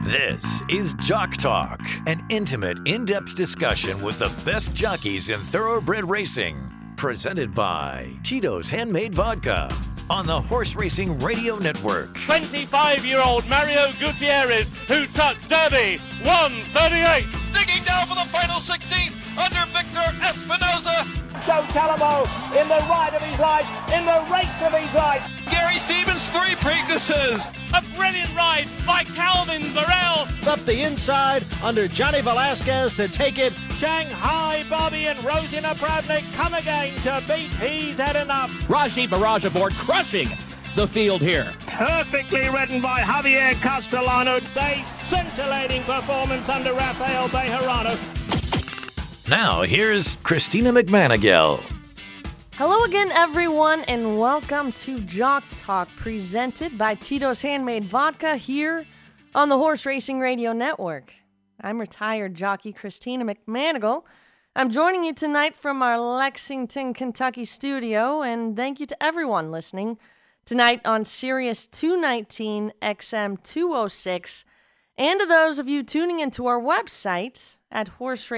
This is Jock Talk, an intimate, in-depth discussion with the best jockeys in thoroughbred racing. Presented by Tito's Handmade Vodka on the Horse Racing Radio Network. 25-year-old Mario Gutierrez, who took Derby 138. Digging down for the final 16th under Victor Espinoza. Joe Talamo in the ride of his life, in the race of his life. Gary Stevens, 3 Preaknesses. A brilliant ride by Calvin Burrell. Up the inside under Johnny Velasquez to take it. Shanghai Bobby and Rosina Pravnik come again to beat He's Had Enough. Raji Barrage aboard, crushing the field here. Perfectly ridden by Javier Castellano. A scintillating performance under Rafael Bejarano. Now, here's Christina McManigal. Hello again, everyone, and welcome to Jock Talk, presented by Tito's Handmade Vodka here on the Horse Racing Radio Network. I'm retired jockey Christina McManigal. I'm joining you tonight from our Lexington, Kentucky studio, and thank you to everyone listening tonight on Sirius 219 XM 206, and to those of you tuning into our website at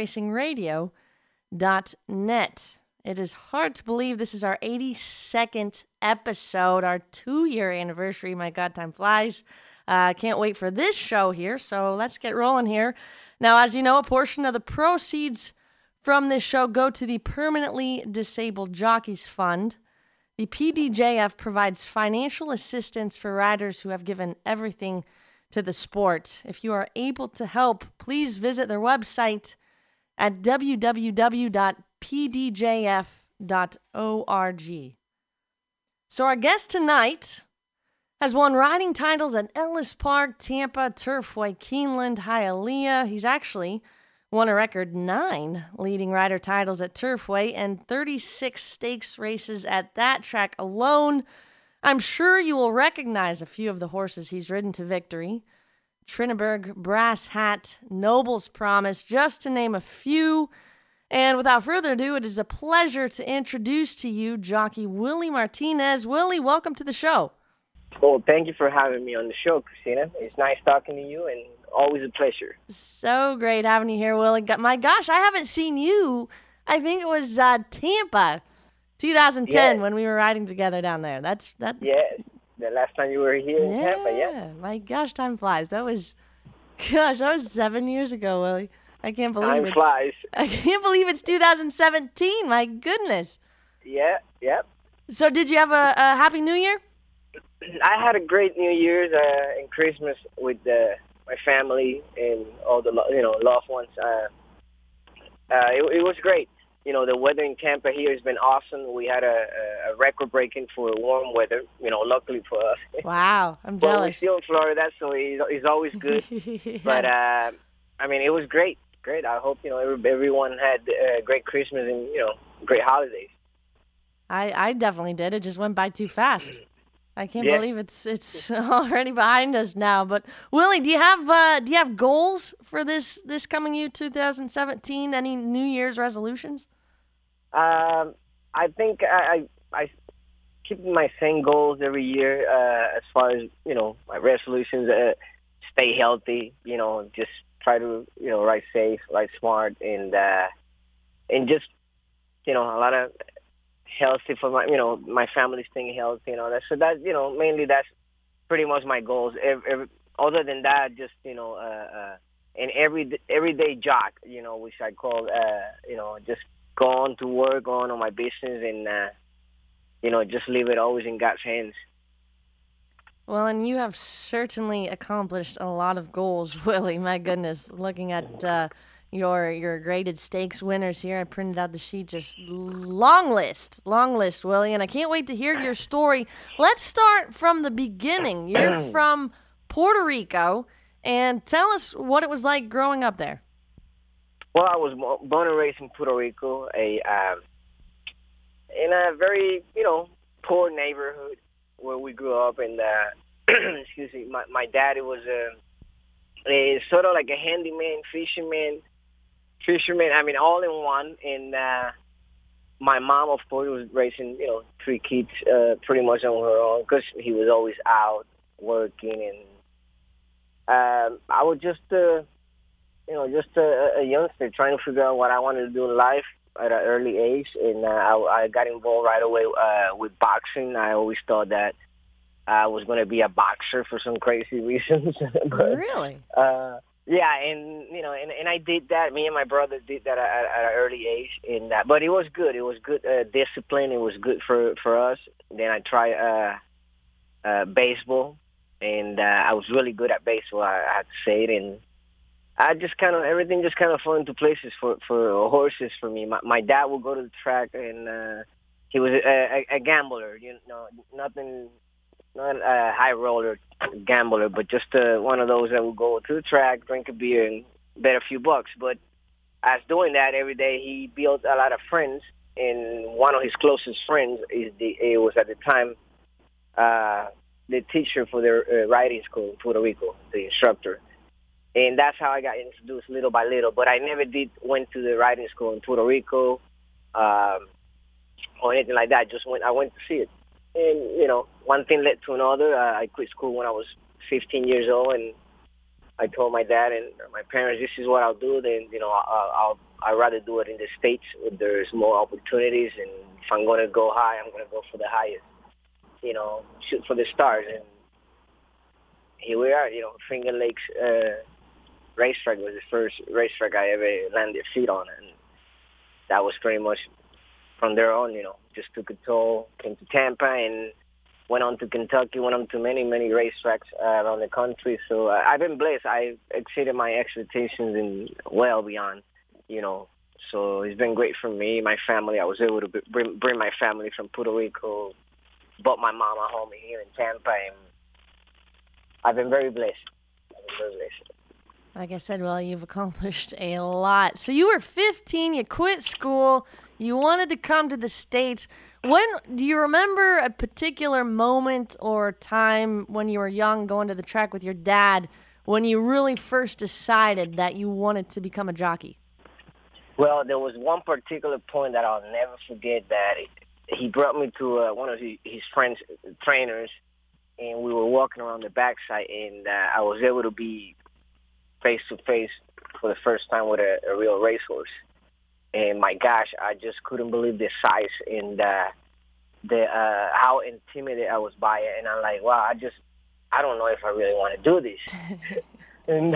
horseracingradio.net. It is hard to believe this is our 82nd episode, our 2-year anniversary. My God, time flies. Can't wait for this show here, so let's get rolling here. Now, as you know, a portion of the proceeds from this show go to the Permanently Disabled Jockeys Fund. The PDJF provides financial assistance for riders who have given everything to the sport. If you are able to help, please visit their website at www.pdjf.org. So our guest tonight has won riding titles at Ellis Park, Tampa, Turfway, Keeneland, Hialeah. He's actually won a record 9 leading rider titles at Turfway and 36 stakes races at that track alone. I'm sure you will recognize a few of the horses he's ridden to victory. Trinniberg, Brass Hat, Noble's Promise, just to name a few. And without further ado, it is a pleasure to introduce to you jockey Willie Martinez. Willie, welcome to the show. Well, thank you for having me on the show, Christina. It's nice talking to you and always a pleasure. So great having you here, Willie. My gosh, I haven't seen you. I think it was Tampa, 2010, when we were riding together down there. That. Yeah, the last time you were here in Tampa, yeah. My gosh, time flies. That was 7 years ago, Willie. I can't believe Time flies. I can't believe it's 2017. My goodness. Yeah. So did you have a Happy New Year? I had a great New Year's and Christmas with my family and all the loved ones. It was great. You know, the weather in Tampa here has been awesome. We had a record-breaking for warm weather, luckily for us. Wow, I'm jealous. But we're still in Florida, so it's always good. Yes. But, it was great. Great. I hope, everyone had a great Christmas and, great holidays. I definitely did. It just went by too fast. I can't believe it's already behind us now. But Willie, do you have goals for this coming year, 2017? Any New Year's resolutions? I think I keep my same goals every year as far as my resolutions. Stay healthy. Just try to ride safe, ride smart, and just a lot of healthy for my family staying healthy and all that. So that mainly that's pretty much my goals. Other than that, just an everyday jock, which I call just go on to work, go on my business, and just leave it always in God's hands. Well, and you have certainly accomplished a lot of goals, Willie. My goodness, looking at your graded stakes winners here. I printed out the sheet, just long list, Willie, and I can't wait to hear your story. Let's start from the beginning. You're from Puerto Rico, and tell us what it was like growing up there. Well, I was born and raised in Puerto Rico, in a very, poor neighborhood where we grew up, and excuse me, my dad was a sort of like a handyman, fisherman, all in one. And my mom, of course, was raising, 3 kids pretty much on her own because he was always out working. I was just, just a youngster trying to figure out what I wanted to do in life at an early age, and I got involved right away with boxing. I always thought that I was going to be a boxer for some crazy reasons. But, Really? Yeah, and I did that. Me and my brother did that at an early age, but it was good. It was good discipline. It was good for us. Then I tried baseball, and I was really good at baseball. I had to say it, and I just everything just kind of fell into places for horses for me. My dad would go to the track, and he was a gambler. Nothing. Not a high roller gambler, but just one of those that would go to the track, drink a beer, and bet a few bucks. But as doing that every day, he built a lot of friends, and one of his closest friends it was at the time the teacher for the riding school in Puerto Rico, the instructor. And that's how I got introduced little by little. But I never went to the riding school in Puerto Rico or anything like that. I went to see it. And, one thing led to another. I quit school when I was 15 years old, and I told my dad and my parents, this is what I'll do. Then, I'd rather do it in the States where there's more opportunities. And if I'm going to go high, I'm going to go for the highest, shoot for the stars. And here we are, Finger Lakes racetrack was the first racetrack I ever landed feet on. And that was pretty much from there on, just took a toll, came to Tampa, and went on to Kentucky, went on to many, many racetracks around the country. So I've been blessed. I exceeded my expectations and well beyond, So it's been great for me, my family. I was able to bring my family from Puerto Rico, bought my mom a home here in Tampa, and I've been very blessed. Like I said, well, you've accomplished a lot. So you were 15, you quit school, you wanted to come to the States. Do you remember a particular moment or time when you were young going to the track with your dad when you really first decided that you wanted to become a jockey? Well, there was one particular point that I'll never forget, that he brought me to one of his friends' trainers, and we were walking around the backside, and I was able to be face-to-face for the first time with a real racehorse. And my gosh, I just couldn't believe the size and how intimidated I was by it. And I'm like, wow, I don't know if I really want to do this. and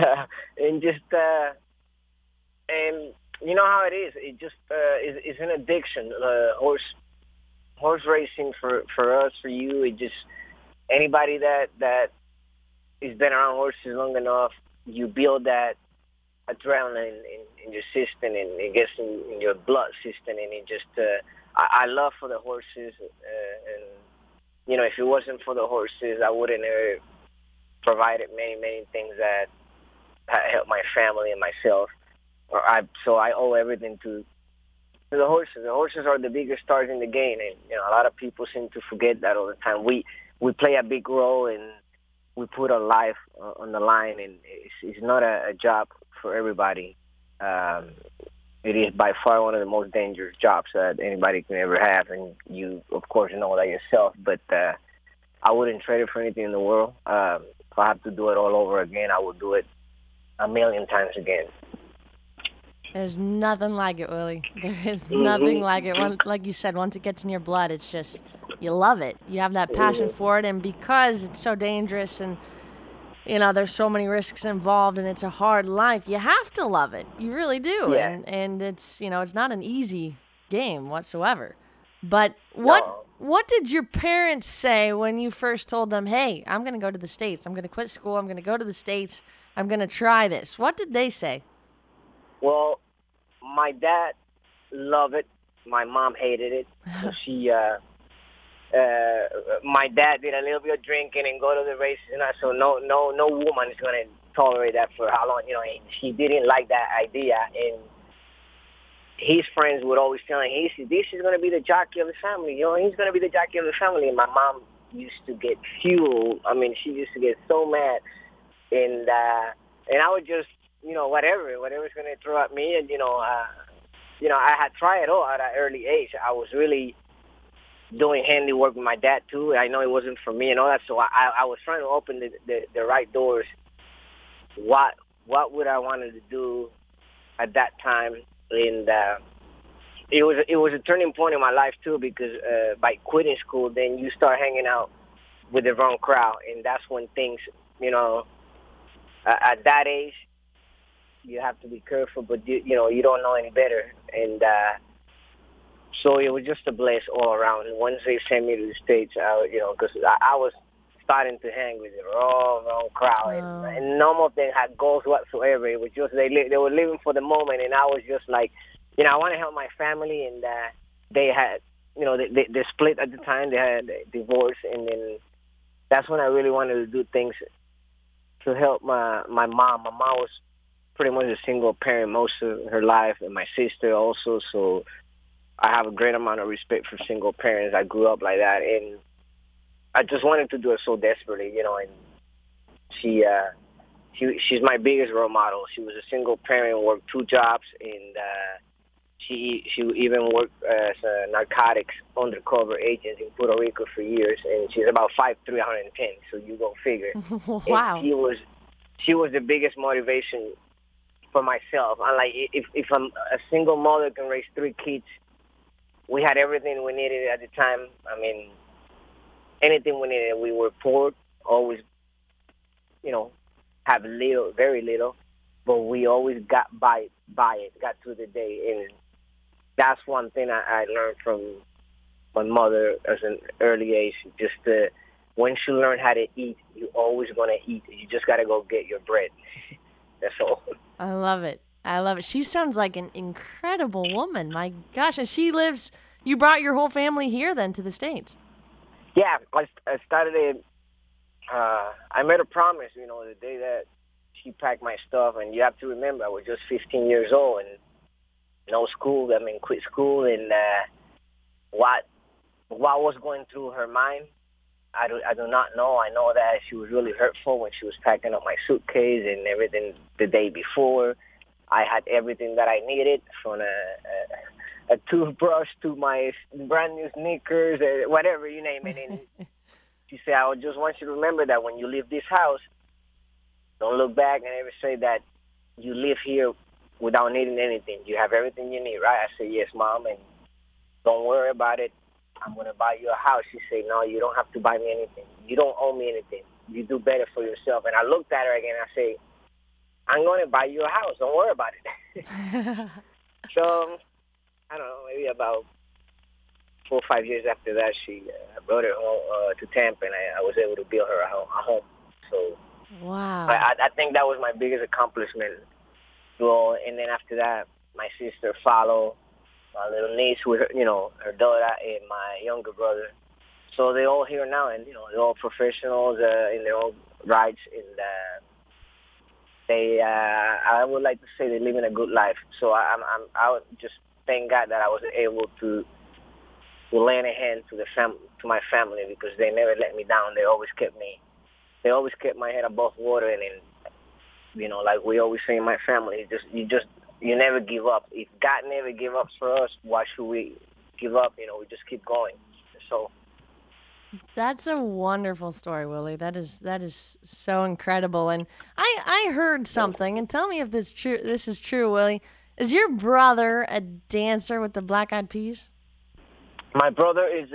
you know how it is. It just is an addiction. Horse racing for us, for you, it just, anybody that has been around horses long enough, you build that adrenaline in your system, and it gets in your blood system, and it just I love for the horses, and if it wasn't for the horses, I wouldn't have provided many things that help my family and myself. So I owe everything to the horses. The horses are the biggest stars in the game, and a lot of people seem to forget that all the time. We play a big role, and we put our life on the line, and it's not a job for everybody. It is by far one of the most dangerous jobs that anybody can ever have, and you, of course, know that yourself. But I wouldn't trade it for anything in the world. If I have to do it all over again, I would do it a million times again. There's nothing like it, Willie. There is nothing like it. Like you said, once it gets in your blood, it's just, you love it. You have that passion for it, and because it's so dangerous and, there's so many risks involved and it's a hard life, you have to love it. You really do. Yeah. And it's, it's not an easy game whatsoever. But what did your parents say when you first told them, hey, I'm going to go to the States. I'm going to quit school. I'm going to go to the States. I'm going to try this. What did they say? Well, my dad loved it. My mom hated it. So my dad did a little bit of drinking and go to the races, and so no woman is going to tolerate that for how long. He didn't like that idea, and his friends would always tell him, this is going to be the jockey of the family. He's going to be the jockey of the family. And my mom used to get fueled. I mean, she used to get so mad, and I would just, whatever's going to throw at me. And, I had tried it all at an early age. I was really doing handiwork with my dad, too. I know it wasn't for me and all that, so I was trying to open the right doors what would I wanted to do at that time, and it was a turning point in my life too, because by quitting school, then you start hanging out with the wrong crowd, and that's when things, at that age, you have to be careful, but you don't know any better, and so it was just a bless all around. And once they sent me to the States, because I was starting to hang with the wrong crowd, and none of them had goals whatsoever. It was just they were living for the moment, and I was just like, I want to help my family, and they had, they split at the time. They had a divorce, and then that's when I really wanted to do things to help my mom. My mom was pretty much a single parent most of her life, and my sister also. So I have a great amount of respect for single parents. I grew up like that, and I just wanted to do it so desperately, and she's my biggest role model. She was a single parent, worked 2 jobs, and she even worked as a narcotics undercover agent in Puerto Rico for years, and she's about 5'3", 110, so you go figure. Wow. And she was the biggest motivation for myself. And like, if a single mother can raise 3 kids, we had everything we needed at the time. I mean, anything we needed. We were poor, always, have little, very little, but we always got by it, got through the day. And that's one thing I learned from my mother at an early age. Just once you learn how to eat, you're always going to eat. You just got to go get your bread. That's all. I love it. She sounds like an incredible woman. My gosh. And you brought your whole family here then to the States. Yeah, I started it. I made a promise, the day that she packed my stuff. And you have to remember, I was just 15 years old and no school. Quit school. And what was going through her mind, I do not know. I know that she was really hurtful when she was packing up my suitcase and everything the day before. I had everything that I needed, from a toothbrush to my brand new sneakers, whatever, you name it. And she said, I just want you to remember that when you leave this house, don't look back and ever say that you live here without needing anything. You have everything you need, right? I said, yes, Mom, and don't worry about it. I'm going to buy you a house. She said, no, you don't have to buy me anything. You don't owe me anything. You do better for yourself. And I looked at her again and I said, I'm going to buy you a house. Don't worry about it. So, I don't know, maybe about 4 or 5 years after that, she brought her home to Tampa, and I was able to build her a home. So, wow. I think that was my biggest accomplishment. So, and then after that, my sister followed, my little niece with her, her daughter, and my younger brother. So they're all here now, and they're all professionals in their own rights, and I would like to say they're living a good life. So I would just thank God that I was able to lend a hand to my family, because they never let me down. They always kept my head above water, and like we always say in my family, you never give up. If God never gave up for us, why should we give up? We just keep going. So that's a wonderful story, Willie. That is so incredible. And I heard something, and tell me if this is true, Willie. Is your brother a dancer with the Black Eyed Peas? My brother is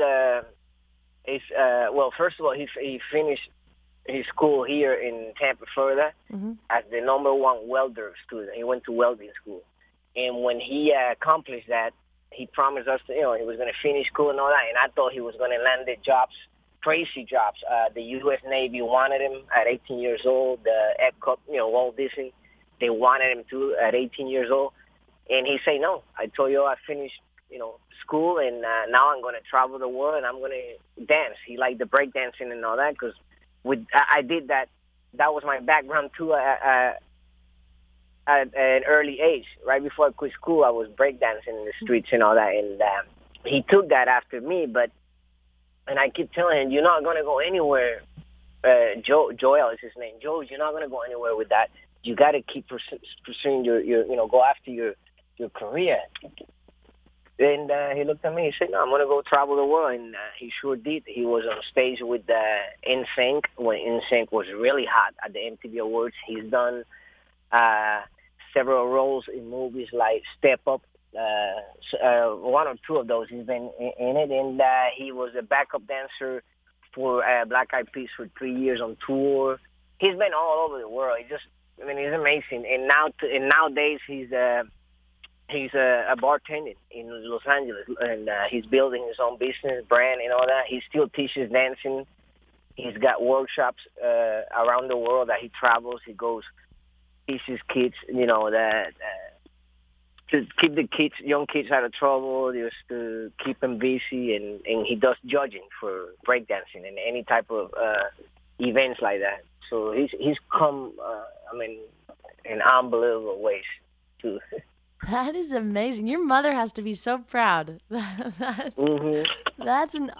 well, first of all, he finished his school here in Tampa, Florida, as the #1 welder student. He went to welding school. And when he accomplished that, he promised us that, he was going to finish school and all that. And I thought he was going to land the jobs, crazy jobs. The U.S. Navy wanted him at 18 years old. The EPCOP, Walt Disney, they wanted him too at 18 years old. And he said, no, I told you I finished, school, and now I'm going to travel the world, and I'm going to dance. He liked the breakdancing and all that, because I did that. That was my background too at an early age. Right before I quit school, I was breakdancing in the streets and all that. And he took that after me, and I keep telling him, you're not going to go anywhere. Joel is his name. Joel, you're not going to go anywhere with that. You got to keep pursuing your go after your career. And he looked at me. He said, "No, I'm gonna go travel the world," and he sure did. He was on stage with NSYNC when NSYNC was really hot at the MTV Awards. He's done several roles in movies like Step Up. One or two of those he's been in it, and he was a backup dancer for Black Eyed Peas for 3 years on tour. He's been all over the world. He's amazing. And nowadays he's a bartender in Los Angeles, and he's building his own business, brand, and all that. He still teaches dancing. He's got workshops around the world that he travels. He goes, teaches kids, that to keep the young kids out of trouble, just to keep them busy, and he does judging for breakdancing and any type of events like that. So he's come, in unbelievable ways too. That is amazing. Your mother has to be so proud. That's an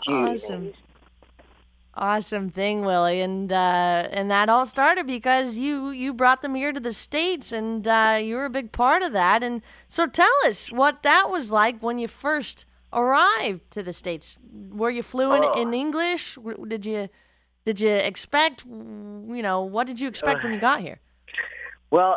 awesome thing, Willie. And that all started because you brought them here to the States, and you were a big part of that. And so tell us what that was like when you first arrived to the States. Were you fluent in English? Did you expect, what did you expect when you got here? Well,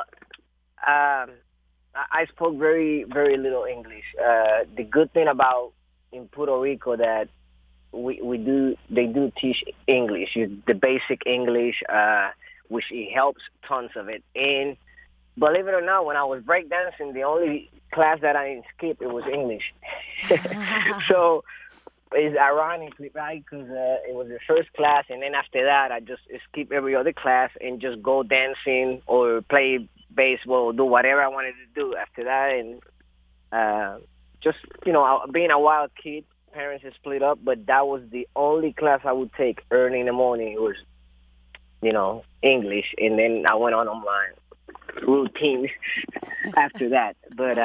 I spoke very, very little English. The good thing about in Puerto Rico that they do teach English, the basic English, which it helps tons of it. And believe it or not, when I was breakdancing, the only class that I didn't skip, it was English. So it's ironically, right, because it was the first class, and then after that, I just skip every other class and just go dancing or play baseball, do whatever I wanted to do after that. And just, being a wild kid, parents had split up, but that was the only class I would take early in the morning. It was, English, and then I went on my routine after that. But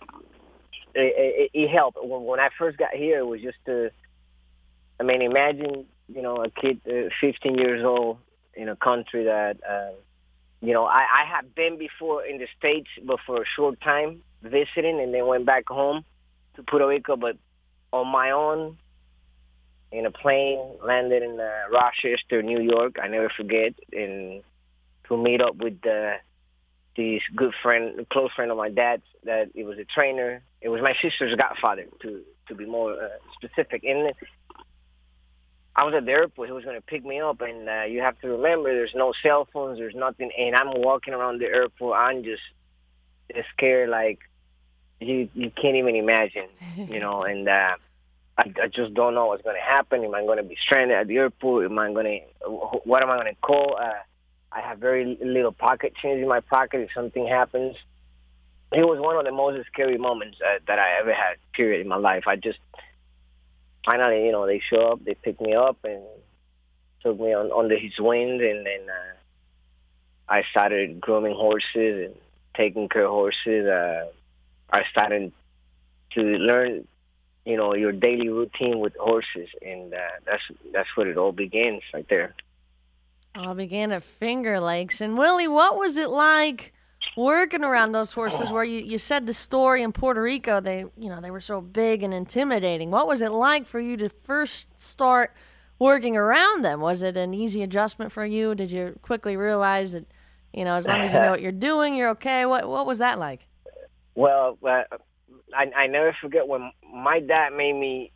it helped. When I first got here, it was just imagine, a kid 15 years old in a country that, I had been before in the States, but for a short time visiting, and then went back home to Puerto Rico, but on my own in a plane, landed in Rochester, New York. I never forget, and to meet up with this close friend of my dad's, that it was a trainer. It was my sister's godfather, to be more specific. And I was at the airport. He was going to pick me up, and you have to remember, there's no cell phones, there's nothing, and I'm walking around the airport. I'm just scared, like you can't even imagine, and I just don't know what's going to happen. Am I going to be stranded at the airport? What am I going to call? I have very little pocket change in my pocket if something happens. It was one of the most scary moments that I ever had, period, in my life. I just, finally, they show up, they pick me up and took me under his wing, and then I started grooming horses and taking care of horses. I started to learn, your daily routine with horses, and that's where it all begins, right there. All began at Finger Lakes. And Willie, what was it like working around those horses? Where you said the story in Puerto Rico, they were so big and intimidating. What was it like for you to first start working around them? Was it an easy adjustment for you? Did you quickly realize that, as long as you know what you're doing, you're okay? What was that like? Well, I never forget when my dad made me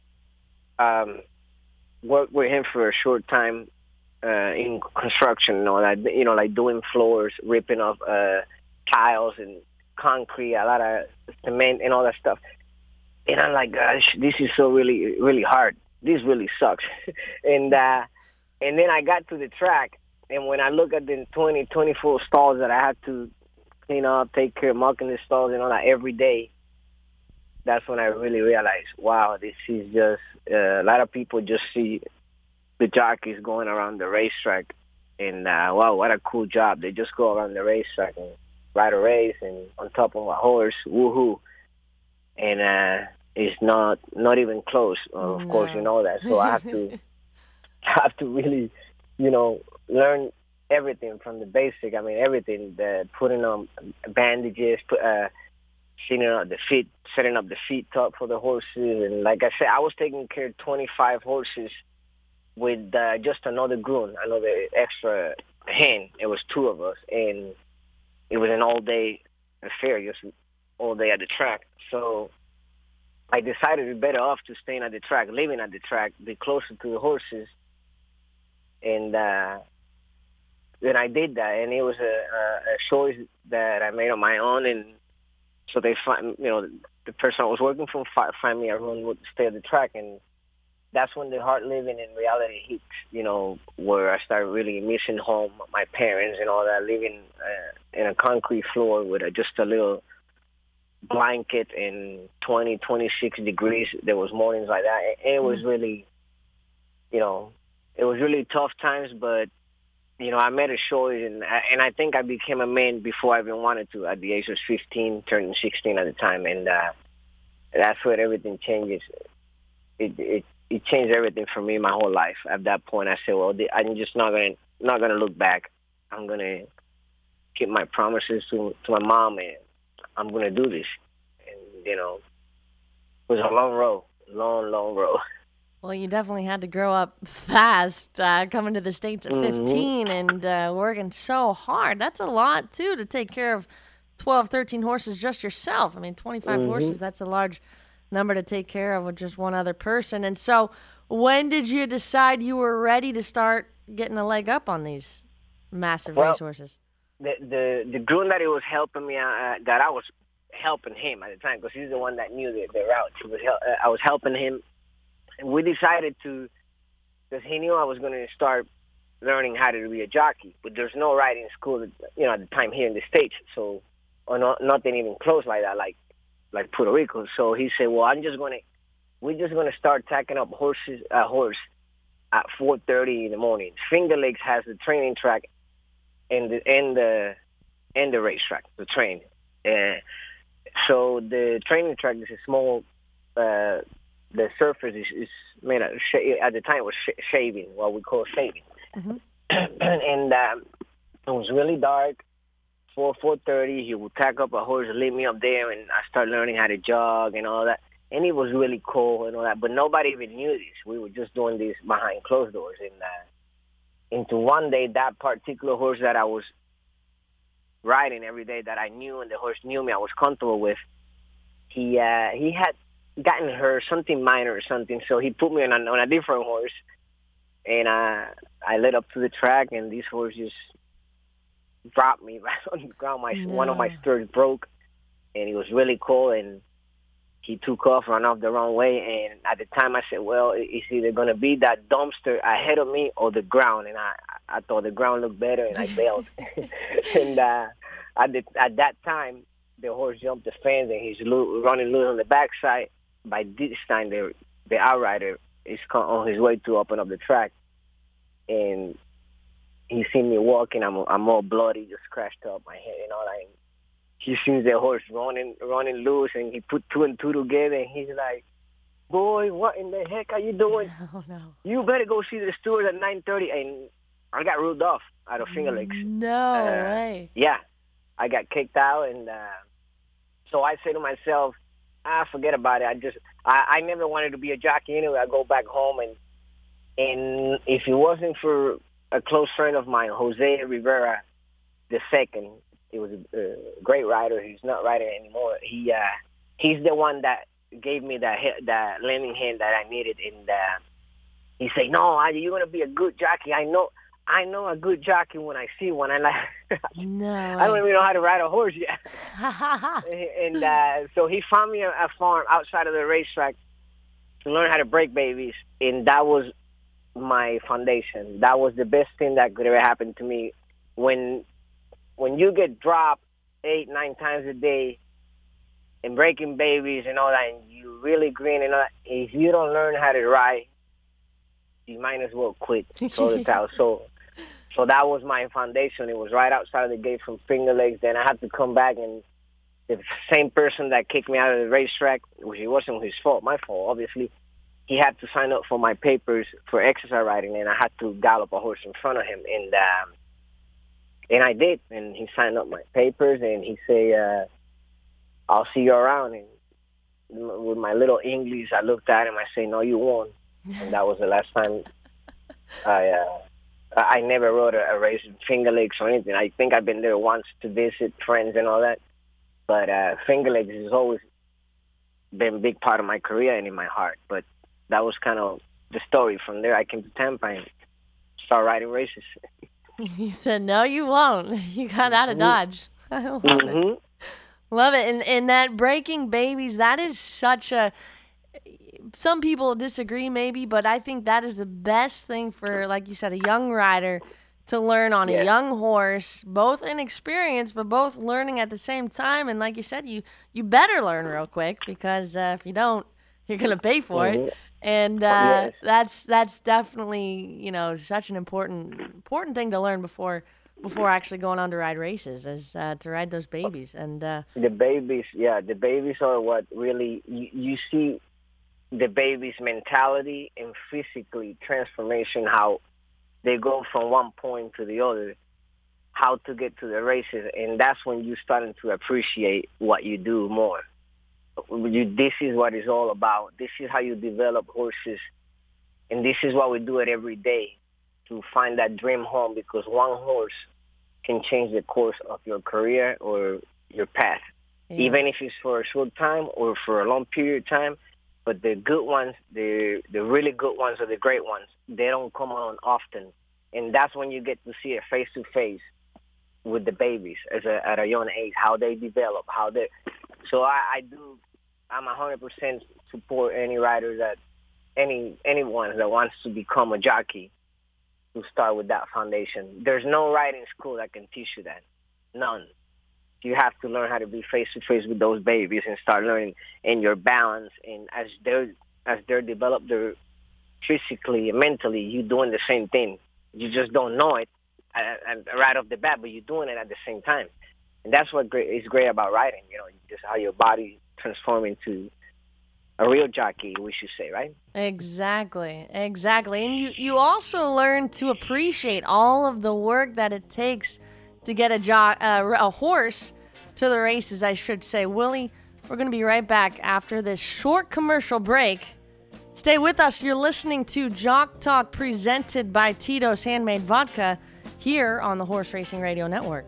work with him for a short time in construction and all that, like doing floors, ripping off tiles and concrete, a lot of cement and all that stuff. And I'm like, gosh, this is so really, really hard. This really sucks. And then I got to the track, and when I look at the 24 stalls that I had to clean up, take care of, mucking the stalls and all that every day, that's when I really realized, wow, this is just, a lot of people just see the jockeys going around the racetrack, and wow, what a cool job. They just go around the racetrack and ride a race and on top of a horse, woohoo. And it's not even close. Of course, you know that. So I have to really, learn everything from the basic. I mean, everything, putting on bandages, setting up the feed top for the horses. And like I said, I was taking care of 25 horses with just another groom, another extra hand. It was 2 of us, and it was an all-day affair, just all day at the track. So I decided it'd be better off to staying at the track, living at the track, be closer to the horses. And then I did that, and it was a choice that I made on my own. And so they find, the person I was working for find me everyone would stay at the track, and that's when the hard living and reality hits. Where I started really missing home, my parents and all that, living in a concrete floor with just a little blanket and 20, 26 degrees. There was mornings like that. It was really, it was really tough times, but I made a choice, and I think I became a man before I even wanted to. At the age of 15, turning 16 at the time, and that's where everything changes. It changed everything for me, my whole life. At that point, I said, "Well, I'm just not gonna look back. I'm gonna keep my promises to my mom, and I'm gonna do this." And it was a long road, long road. Well, you definitely had to grow up fast, coming to the States at 15 and working so hard. That's a lot, too, to take care of 12, 13 horses just yourself. I mean, 25 horses, that's a large number to take care of with just one other person. And so when did you decide you were ready to start getting a leg up on these massive racehorses? The groom that he was helping me out, that I was helping him at the time, because he's the one that knew the route. I was helping him. And we decided to, because he knew I was going to start learning how to be a jockey, but there's no riding school, at the time here in the States, so, or nothing even close like that, like Puerto Rico. So he said, well, we're just going to start tacking up a horse at 4:30 in the morning. Finger Lakes has the training track and the racetrack, the train. So the training track is a small, the surface is made of, at the time it was shaving, what we call shaving. And it was really dark. 4:30, he would tack up a horse and lead me up there, and I started learning how to jog and all that. And it was really cool and all that, but nobody even knew this. We were just doing this behind closed doors. And into one day, that particular horse that I was riding every day, that I knew, and the horse knew me, I was comfortable with, he had gotten hurt, something minor or something, so he put me on a different horse, and I led up to the track, and this horse just dropped me right on the ground. One of my stirrups broke, and it was really cool, and he took off, ran off the wrong way, and at the time I said, well, it's either going to be that dumpster ahead of me or the ground, and I thought the ground looked better, and I bailed. And at that time, the horse jumped the fence, and he's running loose on the backside. By this time, the outrider is on his way to open up the track, and he seen me walking. I'm all bloody, just scratched up my head and all that. And he sees the horse running loose, and he put 2 and 2 together, and he's like, "Boy, what in the heck are you doing? Oh, no. You better go see the steward at 9:30." And I got ruled off out of Finger Lakes. No way. Yeah, I got kicked out, and so I say to myself, forget about it. I never wanted to be a jockey anyway. I go back home, and if it wasn't for a close friend of mine, Jose Rivera II, he was a great rider. He's not riding anymore. He's the one that gave me that lending hand that I needed, and he said, "No, you're gonna be a good jockey. I know a good jockey when I see one." No. I don't even know how to ride a horse yet. And so he found me a farm outside of the racetrack to learn how to break babies, and that was my foundation. That was the best thing that could ever happen to me. When you get dropped 8, 9 times a day and breaking babies and all that, and you really green and all that, if you don't learn how to ride, you might as well quit. So that was my foundation. It was right outside of the gate from Finger Lakes. Then I had to come back, and the same person that kicked me out of the racetrack, which it wasn't his fault, my fault, obviously, he had to sign up for my papers for exercise riding, and I had to gallop a horse in front of him. And I did, and he signed up my papers, and he said, I'll see you around. And with my little English, I looked at him. I say, no, you won't. And that was the last time I never rode a race with Finger Lakes or anything. I think I've been there once to visit friends and all that. But Finger Lakes has always been a big part of my career and in my heart. But that was kind of the story. From there, I came to Tampa and started riding races. You said, no, you won't. You got out of Dodge. I love it. Love it. And that breaking babies, that is such a... Some people disagree maybe, but I think that is the best thing for, like you said, a young rider to learn on a young horse, both in experience, but both learning at the same time. And like you said, you better learn real quick, because if you don't, you're going to pay for it. And that's definitely, such an important thing to learn before actually going on to ride races, is to ride those babies. And the babies are what really you see the baby's mentality and physically transformation, how they go from one point to the other, how to get to the races. And that's when you're starting to appreciate what you do more. This is what it's all about. This is how you develop horses. And this is why we do it every day, to find that dream home, because one horse can change the course of your career or your path, even if it's for a short time or for a long period of time. But the good ones, the really good ones, or the great ones, they don't come on often. And that's when you get to see it face-to-face with the babies at a young age, how they develop, So I'm 100% support any rider anyone that wants to become a jockey to start with that foundation. There's no riding school that can teach you that. None. You have to learn how to be face-to-face with those babies and start learning in your balance. And as they're developed, they're physically and mentally, you're doing the same thing. You just don't know it right off the bat, but you're doing it at the same time. And that's what is great about riding, just how your body transforms into a real jockey, we should say, right? Exactly. And you also learn to appreciate all of the work that it takes to get a horse to the races, I should say. Willie, we're going to be right back after this short commercial break. Stay with us. You're listening to Jock Talk, presented by Tito's Handmade Vodka, here on the Horse Racing Radio Network.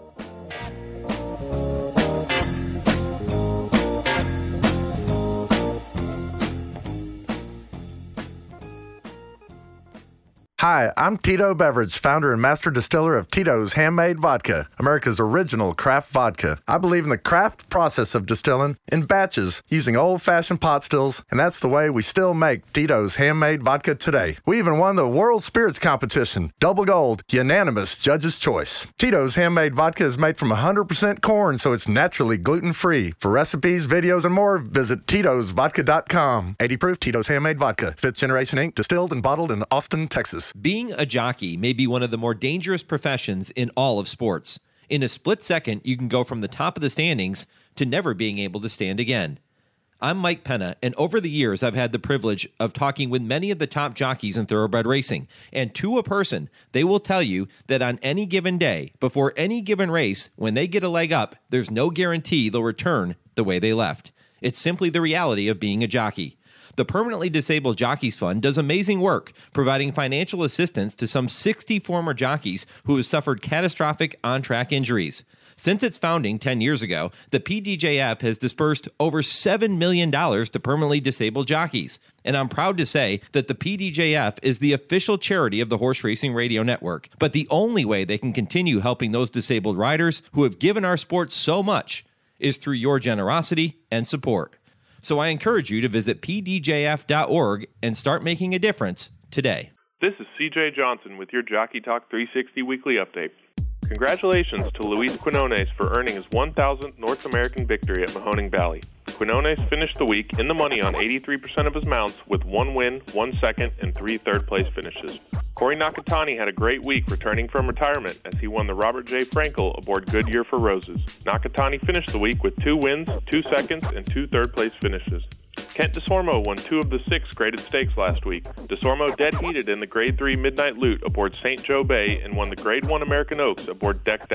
Hi, I'm Tito Beverage, founder and master distiller of Tito's Handmade Vodka, America's original craft vodka. I believe in the craft process of distilling in batches using old-fashioned pot stills, and that's the way we still make Tito's Handmade Vodka today. We even won the World Spirits Competition, double gold, unanimous judge's choice. Tito's Handmade Vodka is made from 100% corn, so it's naturally gluten-free. For recipes, videos, and more, visit Tito'sVodka.com. 80 proof Tito's Handmade Vodka, 5th Generation Inc., distilled and bottled in Austin, Texas. Being a jockey may be one of the more dangerous professions in all of sports. In a split second, you can go from the top of the standings to never being able to stand again. I'm Mike Penna, and over the years, I've had the privilege of talking with many of the top jockeys in thoroughbred racing. And to a person, they will tell you that on any given day, before any given race, when they get a leg up, there's no guarantee they'll return the way they left. It's simply the reality of being a jockey. The Permanently Disabled Jockeys Fund does amazing work, providing financial assistance to some 60 former jockeys who have suffered catastrophic on-track injuries. Since its founding 10 years ago, the PDJF has dispersed over $7 million to permanently disabled jockeys. And I'm proud to say that the PDJF is the official charity of the Horse Racing Radio Network. But the only way they can continue helping those disabled riders who have given our sport so much is through your generosity and support. So I encourage you to visit pdjf.org and start making a difference today. This is CJ Johnson with your Jockey Talk 360 Weekly Update. Congratulations to Luis Quinones for earning his 1,000th North American victory at Mahoning Valley. Quinones finished the week in the money on 83% of his mounts with 1 win, 1 second, and 3 third-place finishes. Corey Nakatani had a great week returning from retirement as he won the Robert J. Frankel aboard Goodyear for Roses. Nakatani finished the week with 2 wins, 2 seconds, and 2 third-place finishes. Kent DeSormo won 2 of the 6 graded stakes last week. DeSormo dead-heated in the Grade 3 Midnight Loot aboard St. Joe Bay and won the Grade 1 American Oaks aboard Decked Out.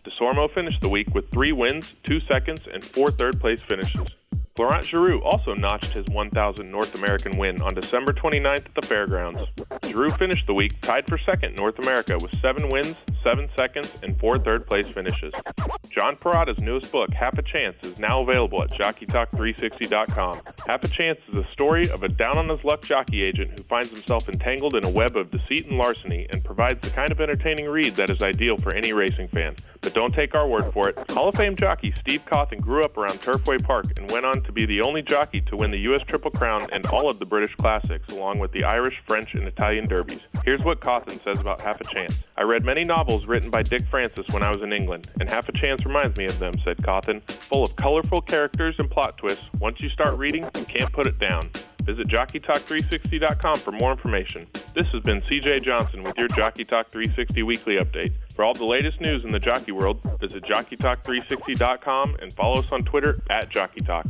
DeSormo finished the week with 3 wins, 2 seconds, and 4 third-place finishes. Florent Geroux also notched his 1,000 North American win on December 29th at the Fairgrounds. Geroux finished the week tied for second North America with 7 wins, 7 seconds, and 4 third-place finishes. John Parada's newest book, Half a Chance, is now available at JockeyTalk360.com. Half a Chance is a story of a down-on-his-luck jockey agent who finds himself entangled in a web of deceit and larceny and provides the kind of entertaining read that is ideal for any racing fan. But don't take our word for it. Hall of Fame jockey Steve Cawthon grew up around Turfway Park and went on to be the only jockey to win the U.S. Triple Crown and all of the British Classics, along with the Irish, French, and Italian Derbies. Here's what Cawthon says about Half a Chance. I read many novels written by Dick Francis when I was in England, and Half a Chance reminds me of them, said Cawthon. Full of colorful characters and plot twists, once you start reading, you can't put it down. Visit JockeyTalk360.com for more information. This has been CJ Johnson with your Jockey Talk 360 Weekly Update. For all the latest news in the jockey world, visit JockeyTalk360.com and follow us on Twitter at JockeyTalk.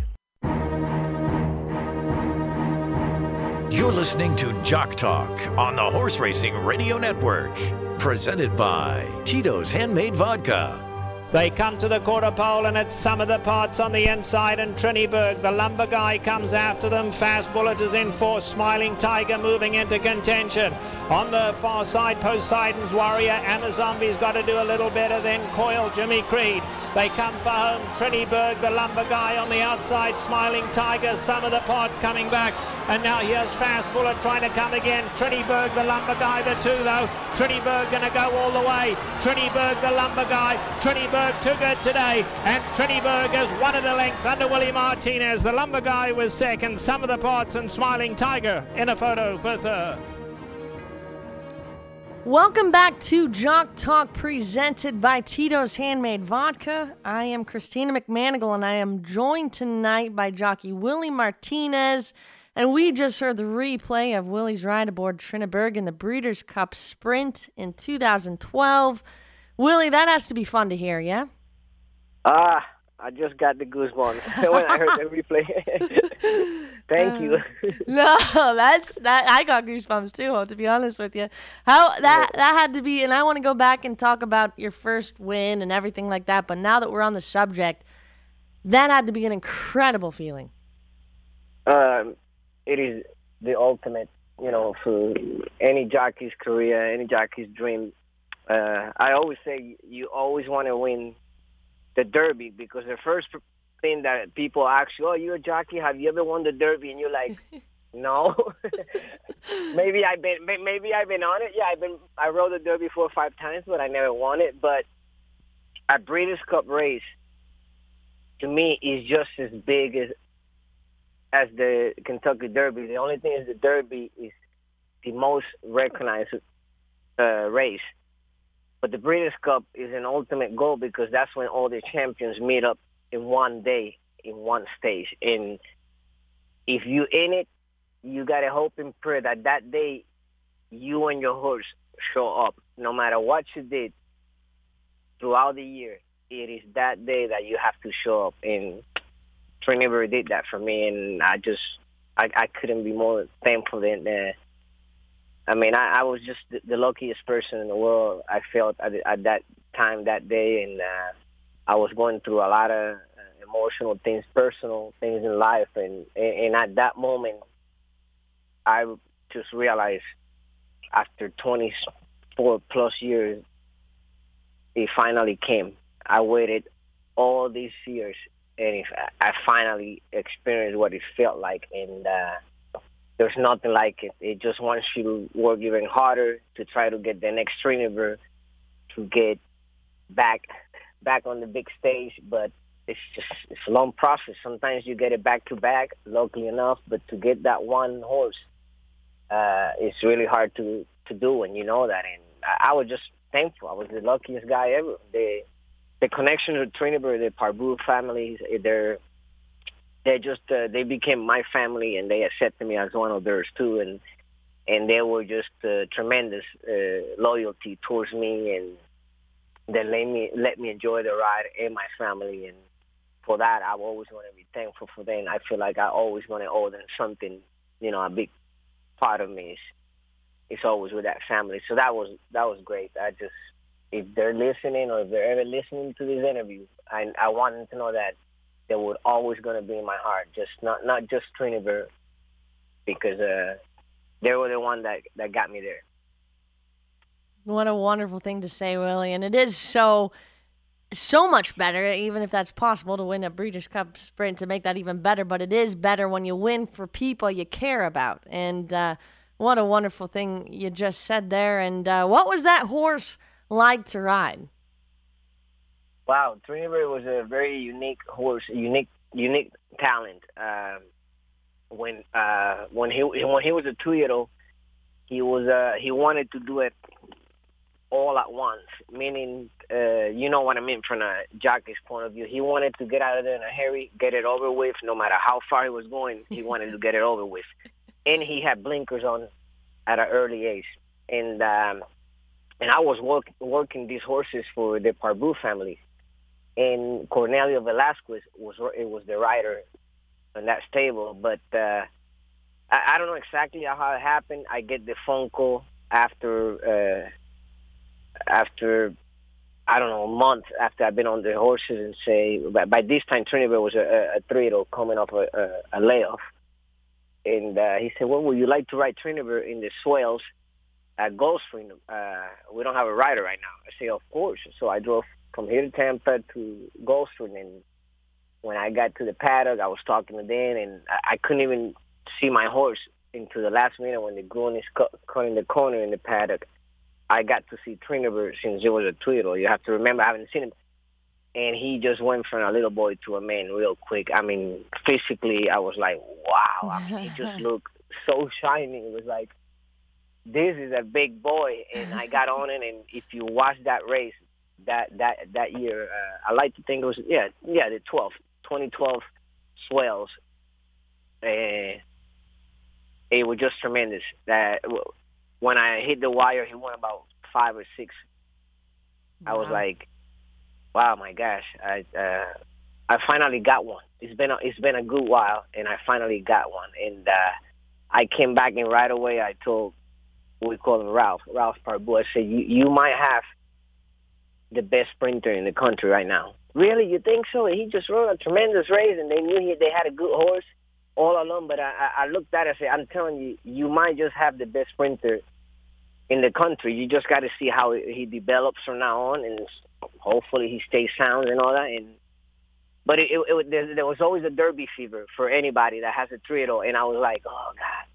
You're listening to Jock Talk on the Horse Racing Radio Network. Presented by Tito's Handmade Vodka. They come to the quarter pole, and it's some of the parts on the inside, and Trinnyberg, the lumber guy, comes after them. Fast Bullet is in fourth. Smiling Tiger moving into contention. On the far side, Poseidon's Warrior. Amazombi's got to do a little better than Coil, Jimmy Creed. They come for home. Trinnyberg, the lumber guy on the outside. Smiling Tiger, some of the parts coming back. And now here's Fast Bullet trying to come again. Trinnyberg, the lumber guy, the two though. Trinnyberg going to go all the way. Trinnyberg, the lumber guy. Trinnyberg too good today. And Trinnyberg has won at a length under Willie Martinez. The lumber guy was second. Some of the parts and Smiling Tiger in a photo for third. Welcome back to Jock Talk, presented by Tito's Handmade Vodka. I am Christina McManigal, and I am joined tonight by jockey Willie Martinez. And we just heard the replay of Willie's ride aboard Trinnyberg in the Breeders' Cup Sprint in 2012. Willie, that has to be fun to hear, yeah? I just got the goosebumps when I heard the replay. Thank you. No, that. I got goosebumps too, to be honest with you. How that had to be, and I want to go back and talk about your first win and everything like that, but now that we're on the subject, that had to be an incredible feeling. It is the ultimate, for any jockey's career, any jockey's dream. I always say you always want to win the Derby, because the first thing that people ask you, you're a jockey, have you ever won the Derby? And you're like, no. maybe I've been on it. Yeah, I rode the Derby 4 or 5 times, but I never won it. But a Breeders' Cup race, to me, is just as big as the Kentucky Derby. The only thing is the Derby is the most recognized race. But the Breeders' Cup is an ultimate goal, because that's when all the champions meet up in one day, in one stage. And if you're in it, you got to hope and pray that day you and your horse show up. No matter what you did throughout the year, it is that day that you have to show up. And Trinnyberg did that for me, and I couldn't be more thankful than that. I was just the luckiest person in the world, I felt, at that time, that day. And I was going through a lot of emotional things, personal things in life. And at that moment, I just realized after 24-plus years, it finally came. I waited all these years, and I finally experienced what it felt like. And there's nothing like it. It just wants you to work even harder to try to get the next Trinnyberg, to get back on the big stage. But it's a long process. Sometimes you get it back to back, luckily enough, but to get that one horse, it's really hard to do, and you know that. And I was just thankful. I was the luckiest guy ever. The connection with Trinnyberg, the Parboux families, they became my family, and they accepted me as one of theirs too, and they were just tremendous loyalty towards me, and they let me enjoy the ride and my family. And for that, I always want to be thankful for them. I feel like I always want to owe them something. A big part of me is always with that family. So that was great. if they're listening or if they're ever listening to this interview, I want them to know that they were always going to be in my heart, just not just Trinidad, because they were the one that got me there. What a wonderful thing to say, Willie. And it is so much better, even if that's possible, to win a Breeders' Cup Sprint, to make that even better. But it is better when you win for people you care about. And what a wonderful thing you just said there. And what was that horse like to ride? Wow, Trinidad was a very unique horse, unique talent. When he was a 2-year-old, he wanted to do it all at once, meaning, you know what I mean from a jockey's point of view. He wanted to get out of there in a hurry, get it over with. No matter how far he was going, he wanted to get it over with. And he had blinkers on at an early age. And I was working these horses for the Parbu family. And Cornelio Velasquez was the rider in that stable. But I don't know exactly how it happened. I get the phone call after I don't know, a month after I've been on the horses, and say, by this time Trinidad was a 3-year-old coming off a layoff. And he said, well, would you like to ride Trinidad in the swales at Gulfstream? We don't have a rider right now. I say, of course. So I drove from here to Tampa to Gulfstream, and when I got to the paddock, I was talking to Dan, and I couldn't even see my horse into the last minute when the groom is cutting the corner in the paddock. I got to see Trinidad since it was a 2-year-old. You have to remember, I haven't seen him. And he just went from a little boy to a man real quick. I mean, physically, I was like, wow. I mean, he just looked so shiny. It was like, this is a big boy. And I got on it, and if you watch that race that year, I like to think it was, the 2012 swales. It was just tremendous. When I hit the wire, he went about 5 or 6. Wow. I was like, wow, my gosh, I finally got one. It's been a good while, and I finally got one. And I came back, and right away I told, we call him Ralph Parbu. I said, you might have the best sprinter in the country right now. Really, you think so? He just rode a tremendous race, and they knew they had a good horse all along. But I looked at it and said, I'm telling you, you might just have the best sprinter in the country. You just got to see how he develops from now on, and hopefully he stays sound and all that. But there was always a Derby fever for anybody that has a 3-year-old, and I was like, oh God,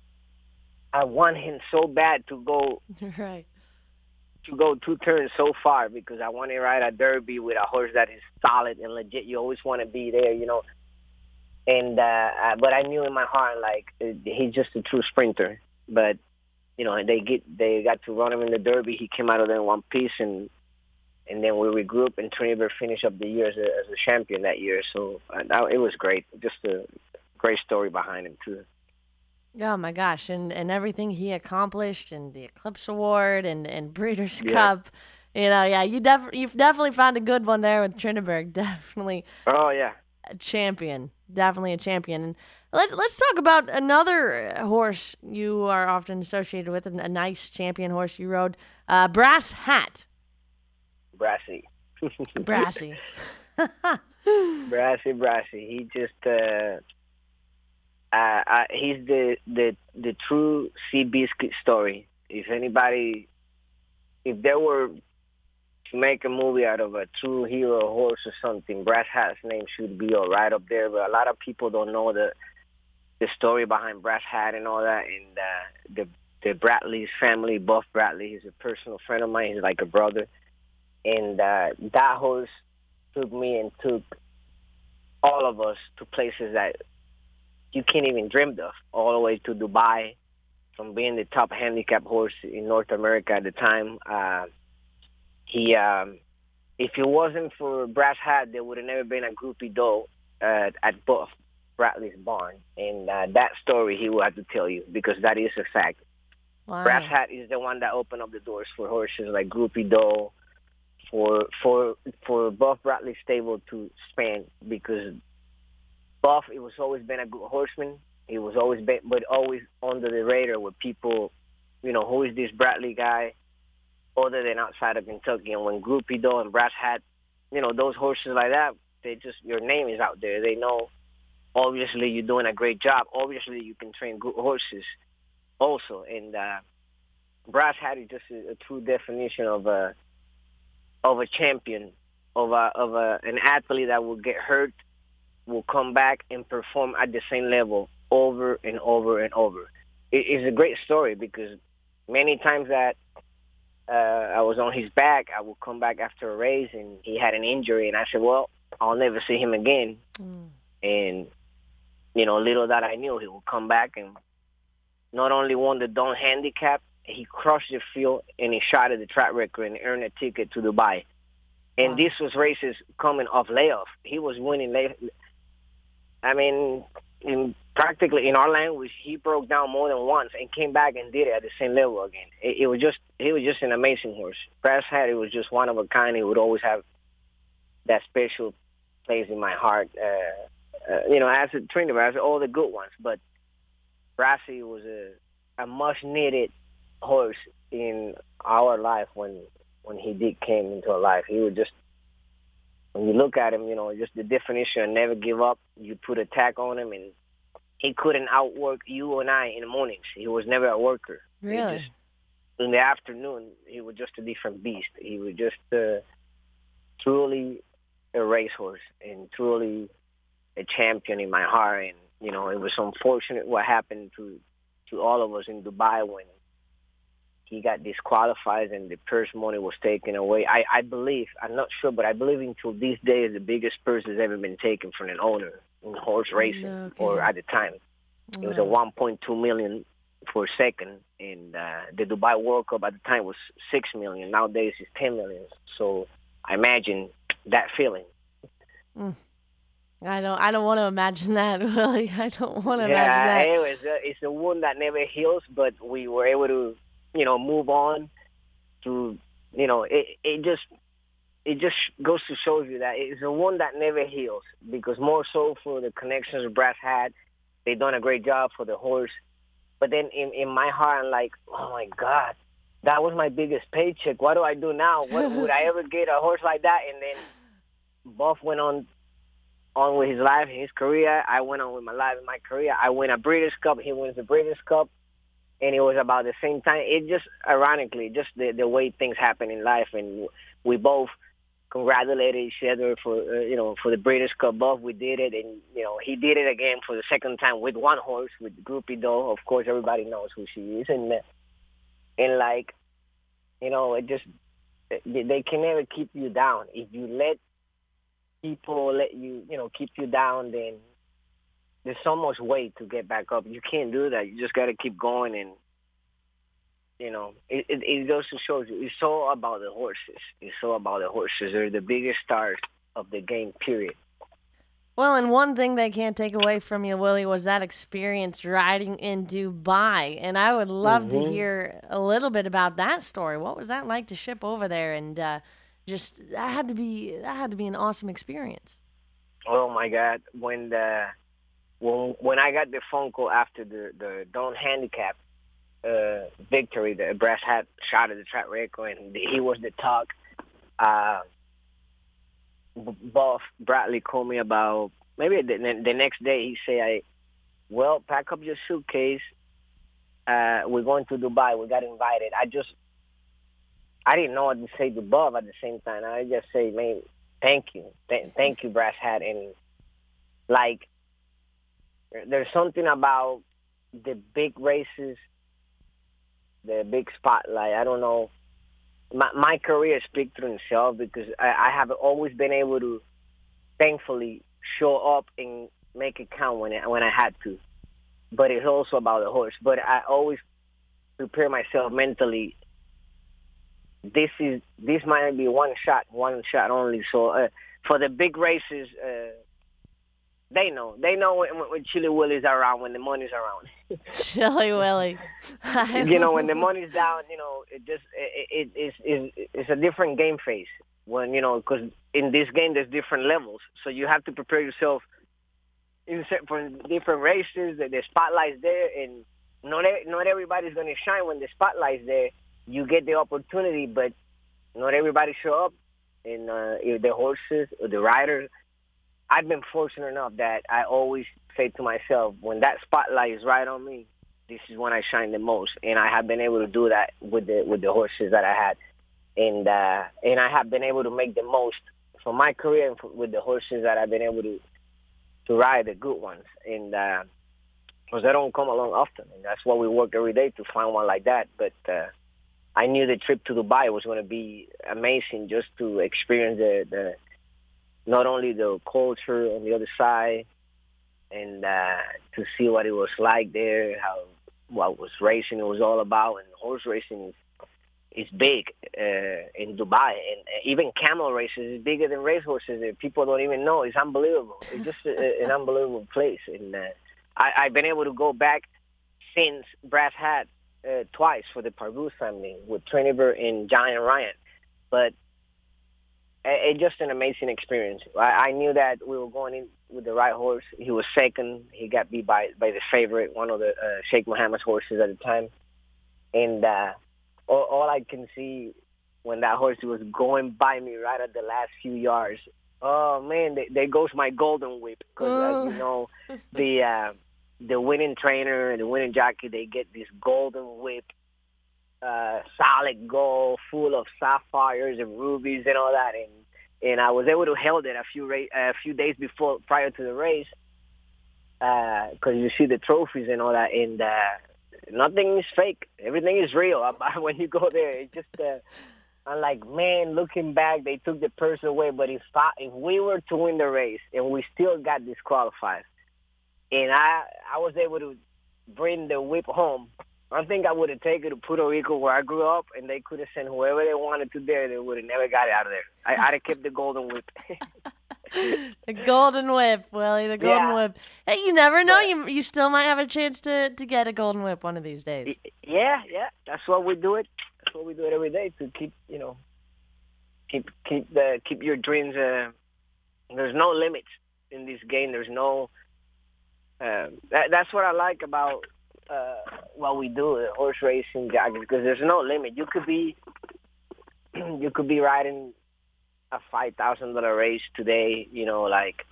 I want him so bad to go right. To go 2 turns so far, because I want to ride a Derby with a horse that is solid and legit. You always want to be there, you know. And but I knew in my heart, like, he's just a true sprinter. But you know, they got to run him in the Derby. He came out of there in one piece, and then we regrouped, and Trinidad finished up the year as a champion that year. So it was great. Just a great story behind him too. Oh my gosh, and everything he accomplished, and the Eclipse Award, and Breeders' Cup. You know, yeah, you've definitely found a good one there with Trinidad. Definitely. Oh yeah. A champion. Definitely a champion. And let's talk about another horse you are often associated with, a nice champion horse you rode, Brass Hat. Brassy. Brassy. Brassy. He just he's the true Seabiscuit story. If there were to make a movie out of a true hero horse or something, Brass Hat's name should be right up there. But a lot of people don't know the story behind Brass Hat and all that. And the Bradley's family, Buff Bradley, he's a personal friend of mine. He's like a brother. And that horse took me and took all of us to places that you can't even dream of, all the way to Dubai, from being the top handicap horse in North America at the time. If it wasn't for Brass Hat, there would have never been a Groupie Doe at Buff Bradley's barn. And that story he will have to tell you, because that is a fact. Wow. Brass Hat is the one that opened up the doors for horses like Groupie Doe, for Buff Bradley's stable to span, because Buff, it was always been a good horseman. He was always but always under the radar with people, you know, who is this Bradley guy? other than outside of Kentucky. And when Groupie Doe and Brass Hat, those horses like that, your name is out there. They know, obviously, you're doing a great job. Obviously, you can train good horses also. And Brass Hat is just a true definition of a champion, of an athlete that will get hurt, will come back and perform at the same level over and over and over. It's a great story because many times that I was on his back, I would come back after a race and he had an injury, and I said, well, I'll never see him again. And, little that I knew, he would come back and not only won the Dawn Handicap, he crushed the field and he shot at the track record and earned a ticket to Dubai. And this was races coming off layoff. He was winning practically in our language, he broke down more than once and came back and did it at the same level again. He was just an amazing horse. Brass Hat, it was just one of a kind. He would always have that special place in my heart. As a trainer, as all the good ones. But Brassy was a much-needed horse in our life when he did came into our life. He would just, when you look at him, just the definition of never give up. You put a tack on him, and he couldn't outwork you and I in the mornings. He was never a worker. Really? In the afternoon, he was just a different beast. He was just truly a racehorse and truly a champion in my heart. And, it was unfortunate what happened to all of us in Dubai when he got disqualified and the purse money was taken away. I believe, I'm not sure, but I believe until these days the biggest purse has ever been taken from an owner in horse racing, or at the time. It was a $1.2 million for a second, and the Dubai World Cup at the time was $6 million. Nowadays it's $10 million. So I imagine that feeling. I don't want to imagine that, Willie. I don't want to imagine that. Anyways, it's a wound that never heals, but we were able to, move on to, it just goes to show you that it's a wound that never heals, because more so for the connections Brass had, they done a great job for the horse. But then in my heart, I'm like, oh my God, that was my biggest paycheck. What do I do now? What would I ever get a horse like that? And then Buff went on with his life, his career. I went on with my life and my career. I win a Breeders' Cup. He wins the Breeders' Cup. And it was about the same time. It just, ironically, just the way things happen in life. And we both congratulated each other for the Breeders' Cup. Buff, we did it. And, he did it again for the second time with one horse, with Groupie Doe. Of course, everybody knows who she is. And it just, they can never keep you down. If you let people let you, keep you down, then there's so much weight to get back up. You can't do that. You just got to keep going. And, it goes to show you, it's all about the horses. It's all about the horses. They're the biggest stars of the game, period. Well, and one thing they can't take away from you, Willie, was that experience riding in Dubai. And I would love to hear a little bit about that story. What was that like to ship over there? And that had to be an awesome experience. Oh my God! When I got the phone call after the Dawn Handicap victory, the Brass Hat shot at the track record, and he was the talk. Buff Bradley called me about maybe the next day. He said, "Well, pack up your suitcase. We're going to Dubai. We got invited." I didn't know what to say to Buff at the same time. I just say, "Man, thank you, thank you, Brass Hat." And there's something about the big races, the big spotlight. I don't know. My career speaks for itself because I have always been able to, thankfully, show up and make it count when I had to. But it's also about the horse. But I always prepare myself mentally. This might be one shot only. So for the big races, they know when Chili Willie's around, when the money's around. Chili Willie. When the money's down, it's a different game phase. When because in this game there's different levels, so you have to prepare yourself for different races. The spotlight's there, and not everybody's going to shine when the spotlight's there. you get the opportunity, but not everybody show up. And if the horses or the riders, I've been fortunate enough that I always say to myself, when that spotlight is right on me, this is when I shine the most. And I have been able to do that with the horses that I had. And I have been able to make the most from my career and with the horses that I've been able to ride, the good ones. And because they don't come along often. And that's why we work every day to find one like that. But I knew the trip to Dubai was going to be amazing, just to experience the not only the culture on the other side, and to see what it was like there, what was racing it was all about. And horse racing is big in Dubai, and even camel races is bigger than racehorses. People don't even know. It's unbelievable. It's just an unbelievable place. And I've been able to go back since Brass Hat twice for the Pargus family with Triniver and Giant Ryan. But it's just an amazing experience. I knew that we were going in with the right horse. He was second. He got beat by the favorite, one of the Sheikh Mohammed's horses at the time. And all I can see when that horse was going by me right at the last few yards, oh, man, there goes my golden whip. Because, as you know, the winning trainer and the winning jockey, they get this golden whip, solid gold, full of sapphires and rubies and all that. And I was able to hold it a few days prior to the race, because you see the trophies and all that. And nothing is fake. Everything is real. When you go there, it's just, I'm like, man, looking back, they took the purse away. But if we were to win the race and we still got disqualified, and I was able to bring the whip home, I think I would have taken it to Puerto Rico where I grew up, and they could have sent whoever they wanted to there. They would have never got it out of there. I'd have kept the golden whip. The golden whip, Willie, the golden whip. Hey, you never know. You still might have a chance to get a golden whip one of these days. Yeah. That's why we do it. That's why we do it every day, to keep your dreams. There's no limits in this game. There's no. That's what I like about what we do, the horse racing, because there's no limit. You could be riding a $5,000 race today, like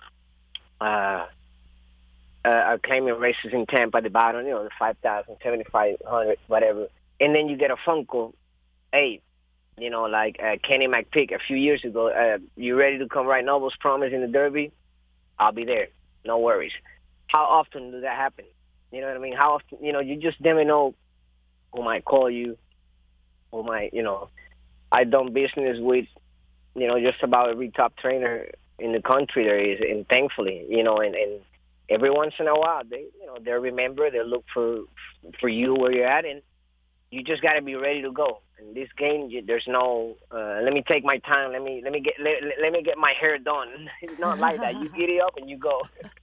claiming races in Tampa at the bottom, the 5,000, 7,500, whatever. And then you get a phone call, hey, like Kenny McPeak a few years ago, you ready to come ride Noble's Promise in the Derby? I'll be there. No worries. How often does that happen? You know what I mean? How often, you just never know who might call you, who might, I've done business with, just about every top trainer in the country there is, and thankfully, and every once in a while, they remember, they look for you where you're at, and you just got to be ready to go. In this game, there's no, let me take my time, let me get my hair done. It's not like that. You giddy up and you go.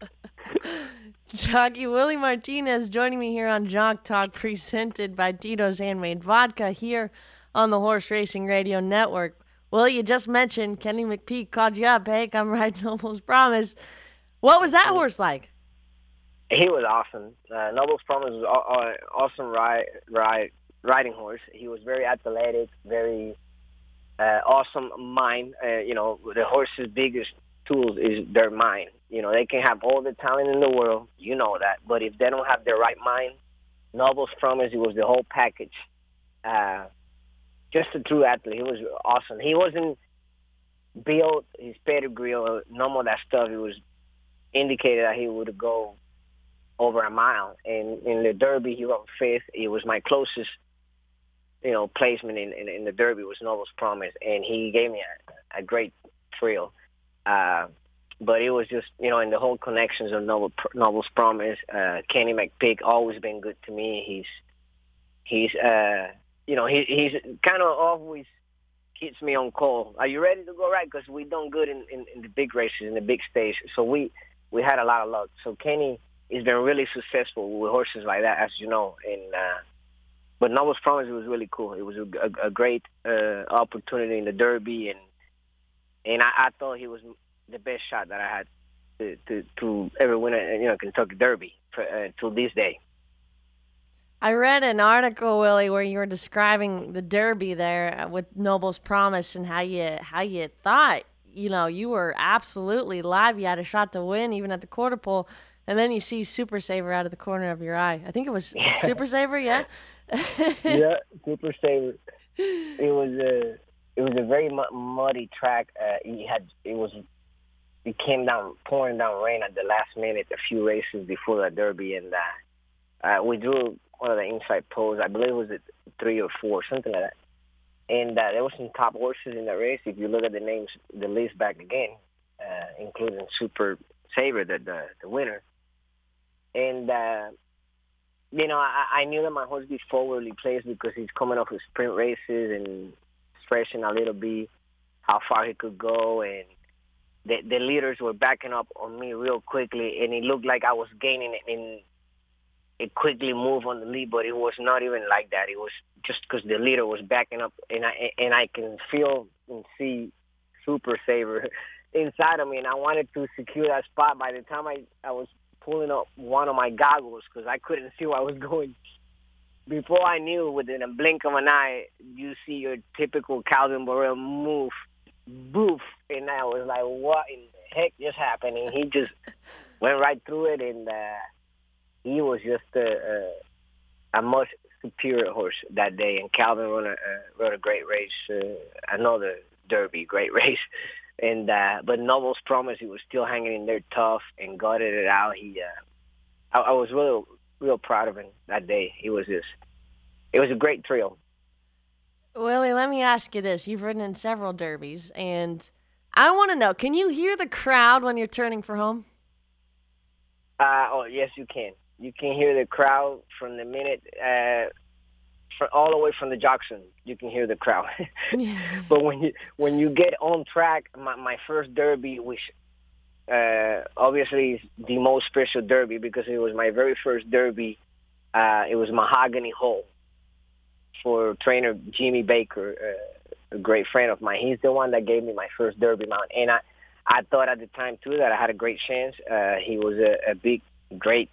Jockey Willie Martinez joining me here on Jock Talk, presented by Tito's Handmade Vodka here on the Horse Racing Radio Network. Well, you just mentioned Kenny McPeak called you up. Hey, come ride Noble's Promise. What was that horse like? He was awesome. Noble's Promise was an awesome riding horse. He was very athletic, very awesome mind. The horse's biggest tools is their mind. They can have all the talent in the world, that. But if they don't have the right mind, Noble's Promise, it was the whole package. Just a true athlete. He was awesome. He wasn't built, his pedigree, or none of that stuff. It was indicated that he would go over a mile. And in the Derby, he ran fifth. It was my closest, placement in the Derby was Noble's Promise. And he gave me a great thrill. But it was just, in the whole connections of Noble's Promise, Kenny McPeak always been good to me. He's he's kind of always keeps me on call. Are you ready to go right? Because we done good in the big races, in the big stage. So we had a lot of luck. So Kenny has been really successful with horses like that, as you know. And but Noble's Promise was really cool. It was a great opportunity in the Derby, and I thought he was the best shot that I had to ever win a Kentucky Derby till this day. I read an article, Willie, where you were describing the Derby there with Noble's Promise and how you thought, you were absolutely live. You had a shot to win even at the quarter pole. And then you see Super Saver out of the corner of your eye. I think it was Super Saver, yeah? Yeah, Super Saver. It was a very muddy track. It came down, pouring down rain at the last minute, a few races before the Derby, and we drew one of the inside poles. I believe it was at 3 or 4, something like that. And there were some top horses in the race. If you look at the names, the list back again, including Super Saver, the winner. And I knew that my horse be forwardly placed because he's coming off of sprint races and stretching a little bit how far he could go, and the leaders were backing up on me real quickly, and it looked like I was gaining it, and it quickly moved on the lead, but it was not even like that. It was just because the leader was backing up, and I can feel and see Super Saver inside of me, and I wanted to secure that spot. By the time I was pulling up one of my goggles because I couldn't see where I was going, before I knew, within a blink of an eye, you see your typical Calvin Borel move, boof, and I was like, what in the heck just happened? And he just went right through it, and he was just a much superior horse that day. And Calvin rode a great race, another Derby, great race. And but Noble's Promise, he was still hanging in there tough and gutted it out. I was real proud of him that day. It was a great thrill. Willie, let me ask you this. You've ridden in several Derbies, and I want to know, can you hear the crowd when you're turning for home? Oh, yes, you can. You can hear the crowd from the minute, all the way from the Jackson. You can hear the crowd. But when you get on track, my first Derby, which obviously is the most special Derby because it was my very first Derby. It was Mahogany Hole for trainer Jimmy Baker, a great friend of mine. He's the one that gave me my first Derby mount, and I thought at the time too that I had a great chance. He was a big, great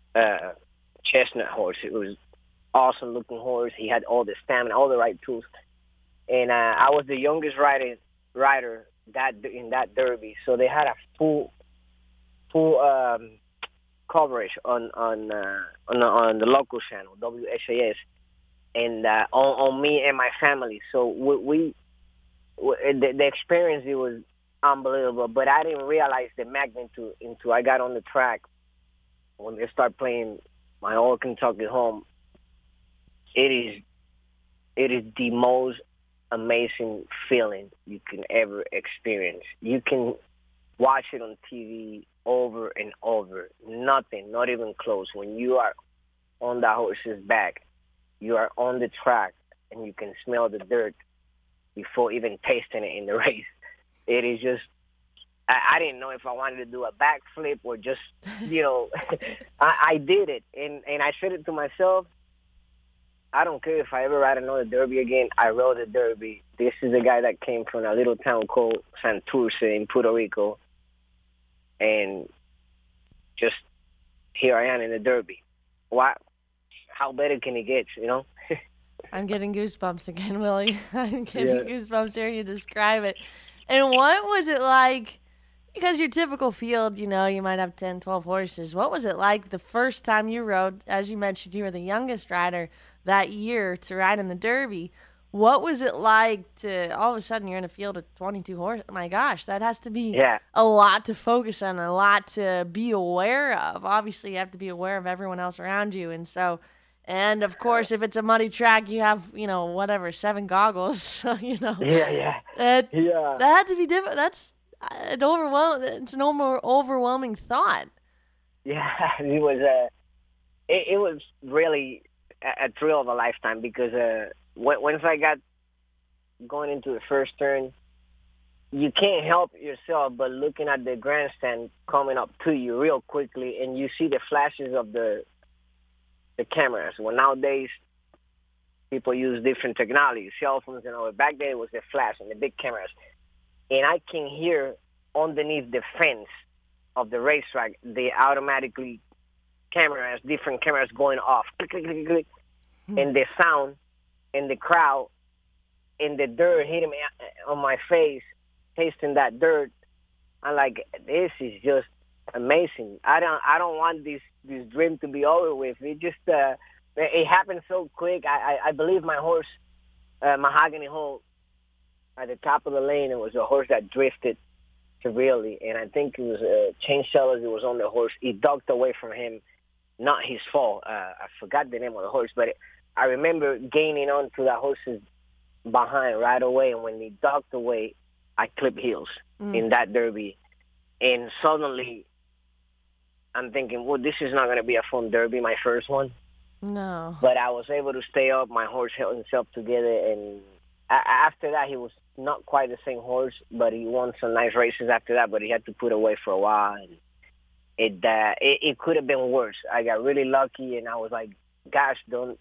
chestnut horse. It was awesome looking horse. He had all the stamina, all the right tools, and I was the youngest rider in that Derby. So they had a full coverage on the local channel, WHAS, and on me and my family. So the experience, it was unbelievable. But I didn't realize the magnitude until I got on the track when they start playing my old Kentucky Home. It is the most amazing feeling you can ever experience. You can watch it on TV over and over. Nothing, not even close. When you are on that horse's back, you are on the track, and you can smell the dirt before even tasting it in the race. It is just, I didn't know if I wanted to do a backflip or just, I did it. And I said it to myself, I don't care if I ever ride another Derby again. I rode the Derby. This is a guy that came from a little town called Santurce in Puerto Rico. And just here I am in the Derby. How better can it get, I'm getting goosebumps again, Willie. I'm getting goosebumps hearing you describe it. And what was it like? Because your typical field, you might have 10, 12 horses. What was it like the first time you rode? As you mentioned, you were the youngest rider that year to ride in the Derby. What was it like to all of a sudden you're in a field of 22 horses? My gosh, that has to be a lot to focus on, a lot to be aware of. Obviously, you have to be aware of everyone else around you. And of course, if it's a muddy track, you have, 7 goggles. So, That had to be difficult. That's it's an overwhelming thought. Yeah, it was really a thrill of a lifetime because once I got going into the first turn, you can't help yourself but looking at the grandstand coming up to you real quickly, and you see the flashes of the cameras. Well, nowadays, people use different technology, cell phones and all. Back then, it was the flash and the big cameras. And I can hear underneath the fence of the racetrack, they automatically different cameras going off. Click, click, click, click. and the sound and the crowd and the dirt hitting me on my face, tasting that dirt. I'm like, this is just amazing. I don't want this dream to be over with. It just it happened so quick. I believe my horse, Mahogany Hole, at the top of the lane, it was a horse that drifted severely, and I think it was Change Sellers. It was on the horse. He ducked away from him, not his fault. I forgot the name of the horse, but I remember gaining onto that horse's behind right away, and when he ducked away, I clipped heels in that derby, and suddenly I'm thinking, well, this is not going to be a fun derby, my first one. No. But I was able to stay up. My horse held himself together, and after that, he was not quite the same horse, but he won some nice races after that, but he had to put away for a while, and it could have been worse. I got really lucky, and I was like, gosh, don't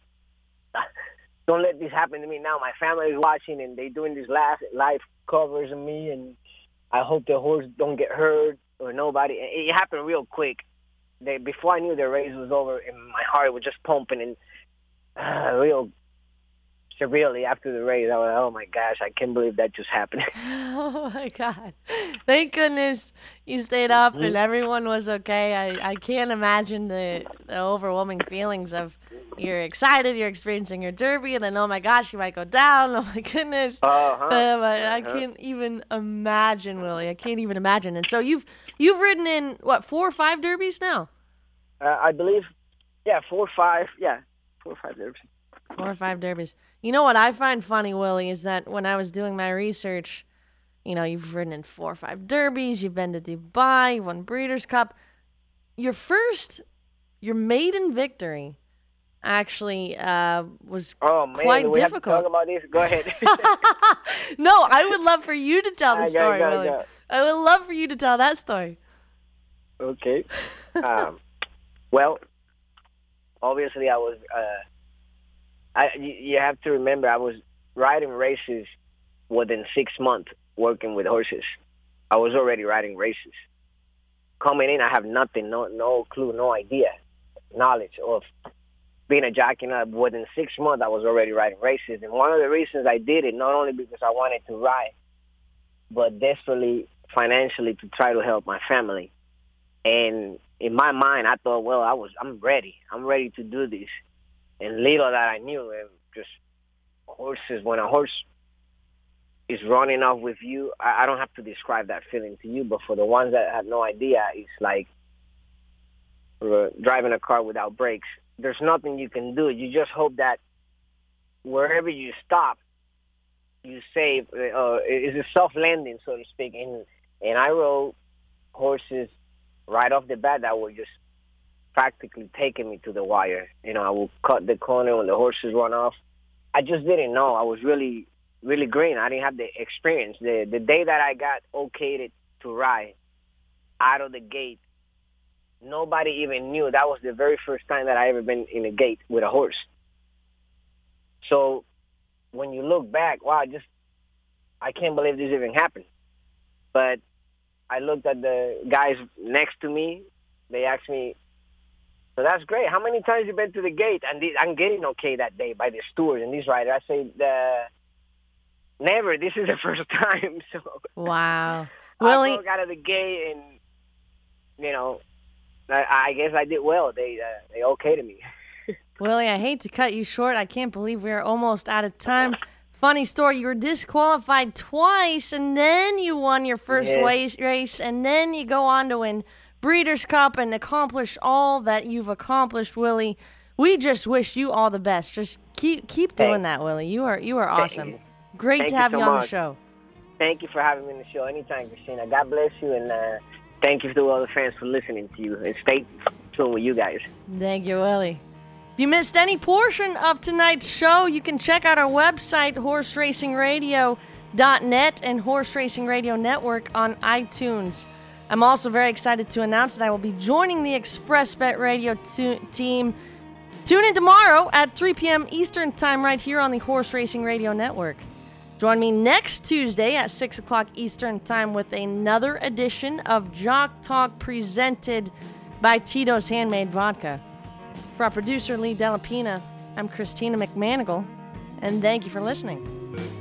let this happen to me now. My family is watching, and they're doing these live covers of me, and I hope the horse don't get hurt or nobody. It happened real quick. Before I knew the race was over, and my heart was just pumping, and real severely after the race, I was like, oh my gosh, I can't believe that just happened. Oh my God. Thank goodness you stayed up and everyone was okay. I can't imagine the overwhelming feelings of you're excited, you're experiencing your derby, and then, oh my gosh, you might go down. Oh my goodness. I can't even imagine, Willie. I can't even imagine. And so you've ridden in, 4 or 5 derbies now? I believe, 4 or 5. Yeah, 4 or 5 derbies. 4 or 5 derbies. You know what I find funny, Willie, is that when I was doing my research, you've ridden in 4 or 5 derbies, you've been to Dubai, you've won Breeders' Cup. Your maiden victory actually was quite we difficult. Have to talk about this? Go ahead. No, I would love for you to tell the story, Willie. I would love for you to tell that story. Okay. Well, obviously I was... you have to remember, I was riding races within 6 months working with horses. I was already riding races. Coming in, I have nothing, no clue, no idea, knowledge of being a jockey. Within 6 months, I was already riding races. And one of the reasons I did it, not only because I wanted to ride, but desperately financially to try to help my family. And in my mind, I thought, well, I'm ready. I'm ready to do this. And little that I knew, just horses, when a horse is running off with you, I don't have to describe that feeling to you, but for the ones that have no idea, it's like driving a car without brakes. There's nothing you can do. You just hope that wherever you stop, you save. It's a soft landing, so to speak. And I rode horses right off the bat that were just practically taking me to the wire. I will cut the corner when the horses run off. I just didn't know. I was really, really green. I didn't have the experience. The day that I got okayed to ride out of the gate, nobody even knew. That was the very first time that I ever been in a gate with a horse. So when you look back, wow, I can't believe this even happened. But I looked at the guys next to me. They asked me, so that's great. How many times you been to the gate? And I'm getting okay that day by the stewards and these riders. I say, never. This is the first time. So wow. Willie, I broke out of the gate, and I guess I did well. They okayed me. Willie, I hate to cut you short. I can't believe we're almost out of time. Funny story. You were disqualified twice, and then you won your first race, and then you go on to win Breeders' Cup and accomplish all that you've accomplished, Willie. We just wish you all the best. Just keep doing that, Willie. You are awesome. Great to have you on the show. Thank you for having me on the show. Anytime, Christina. God bless you, and thank you to all the fans for listening to you. And stay tuned with you guys. Thank you, Willie. If you missed any portion of tonight's show, you can check out our website, horseracingradio.net and Horse Racing Radio Network on iTunes. I'm also very excited to announce that I will be joining the Express Bet Radio team. Tune in tomorrow at 3 p.m. Eastern Time right here on the Horse Racing Radio Network. Join me next Tuesday at 6 o'clock Eastern Time with another edition of Jock Talk presented by Tito's Handmade Vodka. For our producer, Lee Delapina, I'm Christina McManigal, and thank you for listening.